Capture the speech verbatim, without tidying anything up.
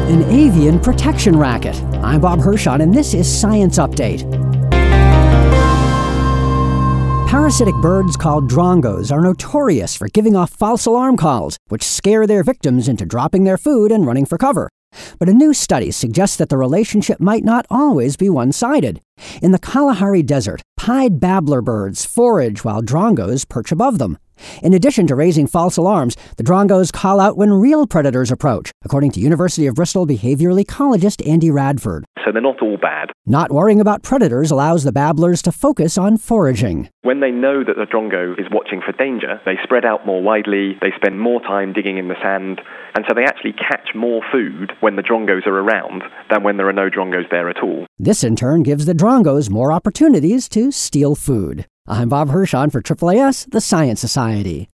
An avian protection racket. I'm Bob Hirschon, and this is Science Update. Parasitic birds called drongos are notorious for giving off false alarm calls, which scare their victims into dropping their food and running for cover. But a new study suggests that the relationship might not always be one-sided. In the Kalahari Desert, pied babbler birds forage while drongos perch above them. In addition to raising false alarms, the drongos call out when real predators approach, according to University of Bristol behavioral ecologist Andy Radford. So they're not all bad. Not worrying about predators allows the babblers to focus on foraging. When they know that the drongo is watching for danger, they spread out more widely, they spend more time digging in the sand, and so they actually catch more food when the drongos are around than when there are no drongos there at all. This in turn gives the drongos more opportunities to steal food. I'm Bob Hirschon for A A A S, the Science Society.